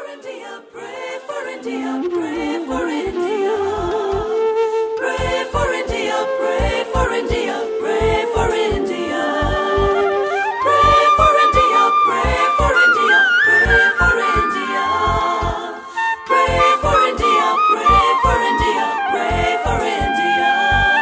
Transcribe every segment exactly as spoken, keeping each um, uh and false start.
India, pray for India, pray for India. Pray for India, pray for India, pray for India. Pray for India, pray for India, pray for India. Pray for India, pray for India, pray for India.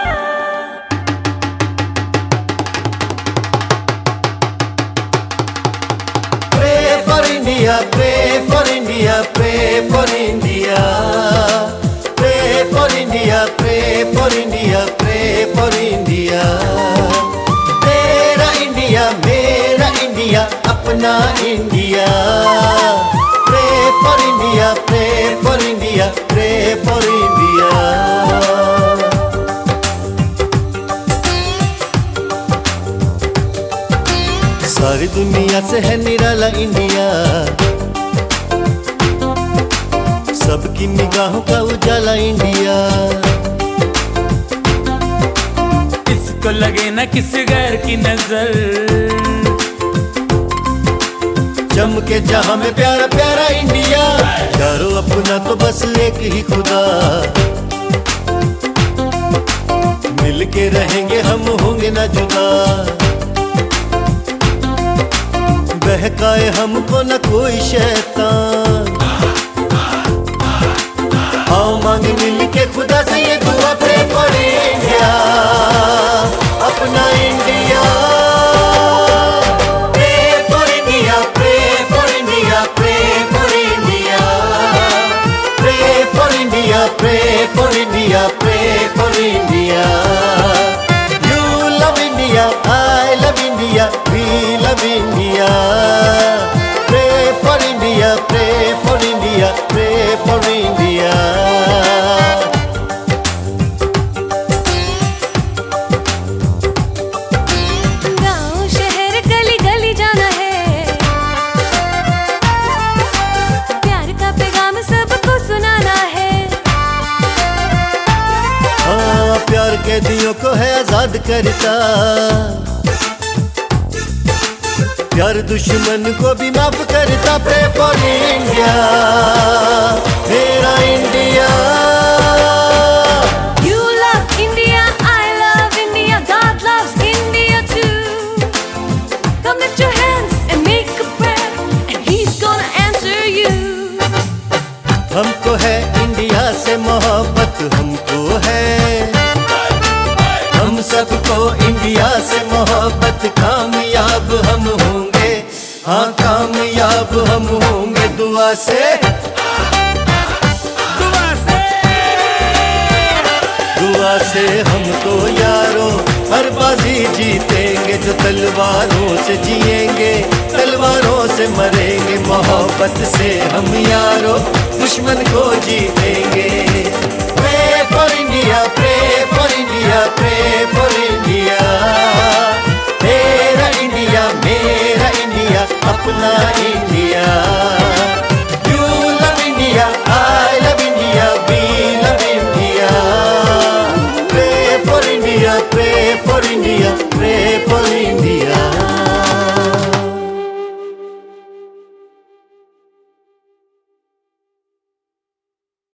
Pray for India, pray for India, pray for India. Pray for India, pray for India, pray for India. तेरा India मेरा India अपना India. Pray for India, pray for India, pray for India. सारी दुनिया से है निराला India, सबकी निगाहों का उजाला इंडिया. इसको लगे ना किसी गैर की नजर, चमके जहां में प्यारा प्यारा इंडिया. यारो अपना तो बस एक ही खुदा, मिलके रहेंगे हम होंगे ना जुदा. बहकाए हमको न कोई शैतान, आओ मांगे मिल के खुदा से ये दुआ. प्रे फॉर इंडिया, अपना India. Pray for India, pray for India, pray for India. Pray for India, pray for India, pray for India. You love India, I love India, we love India. Pray for India, pray for India, pray for India. गाँव शहर गली गली जाना है, प्यार का पैगाम सबको सुनाना है. हाँ, प्यार कैदियों को है आजाद करता, प्यार दुश्मन को भी माफ करता. प्रे फॉर इंडिया, मेरा India. You love India, I love India, God loves India too. Come lift your hands and make a prayer, and He's gonna answer you. हमको है इंडिया से मोहब्बत, हमको है हम सबको इंडिया से मोहब्बत. कामयाब हम होंगे, हाँ कामयाब हम होंगे दुआ से. दुआ से दुआ से हम तो यारो हर बाजी जीतेंगे. जो तलवारों से जिएंगे तलवारों से मरेंगे. मोहब्बत से हम यारो दुश्मन को जीतेंगे. Pray for India, pray for India, pray for India. तेरा इंडिया मेरा इंडिया अपना India. You love India, I love India, we love India. Pray for India, pray for India, pray